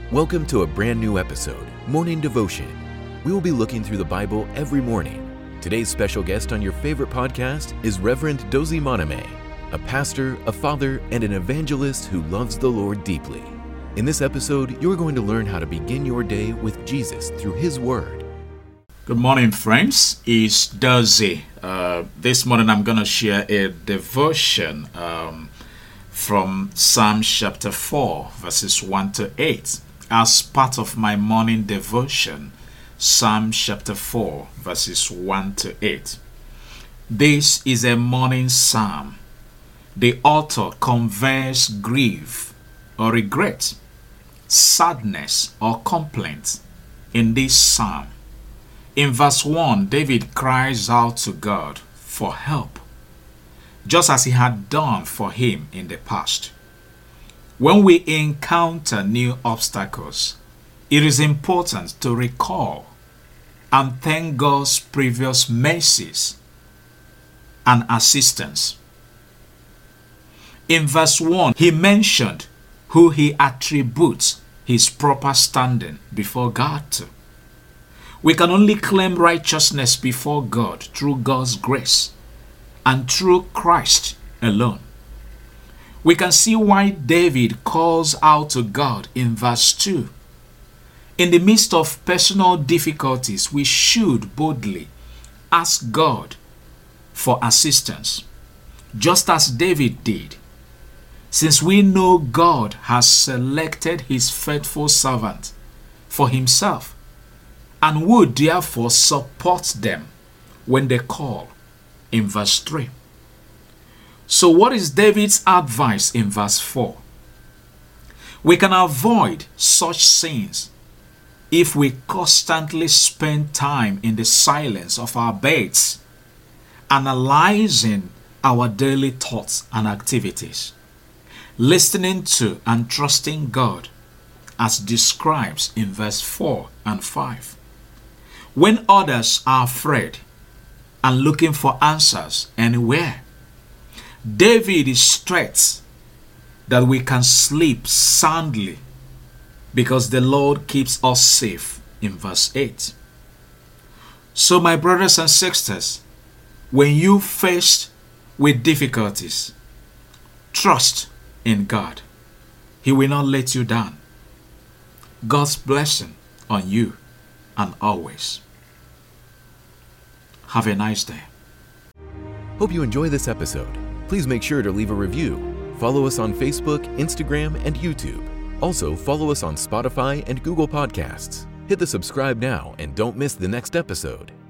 Welcome to a brand new episode, Morning Devotion. We will be looking through the Bible every morning. Today's special guest on your favorite podcast is Reverend Dozie Monime, a pastor, a father, and an evangelist who loves the Lord deeply. In this episode, you're going to learn how to begin your day with Jesus through His Word. Good morning, friends. It's Dozie. This morning I'm going to share a devotion from Psalm chapter 4, verses 1 to 8. As part of my morning devotion, Psalm chapter 4, verses 1 to 8. This is a morning psalm. The author conveys grief or regret, sadness or complaint in this psalm. In verse 1, David cries out to God for help, just as he had done for him in the past. When we encounter new obstacles, it is important to recall and thank God's previous mercies and assistance. In verse 1, he mentioned who he attributes his proper standing before God to. We can only claim righteousness before God through God's grace and through Christ alone. We can see why David calls out to God in verse 2. In the midst of personal difficulties, we should boldly ask God for assistance, just as David did, since we know God has selected his faithful servant for himself and would therefore support them when they call in verse 3. So what is David's advice in verse 4? We can avoid such sins if we constantly spend time in the silence of our beds, analyzing our daily thoughts and activities, listening to and trusting God as described in verse 4 and 5. When others are afraid and looking for answers anywhere, David is stressed that we can sleep soundly because the Lord keeps us safe in verse 8. So my brothers and sisters, when you faced with difficulties, trust in God. He will not let you down. God's blessing on you and always. Have a nice day. Hope you enjoy this episode. Please make sure to leave a review. Follow us on Facebook, Instagram, and YouTube. Also, follow us on Spotify and Google Podcasts. Hit the subscribe now and don't miss the next episode.